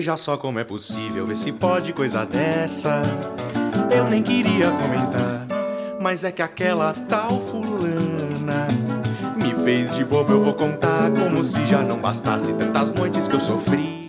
Veja só como é possível, vê se pode coisa dessa. Eu nem queria comentar, mas é que aquela tal fulana me fez de bobo, eu vou contar, como se já não bastasse tantas noites que eu sofri.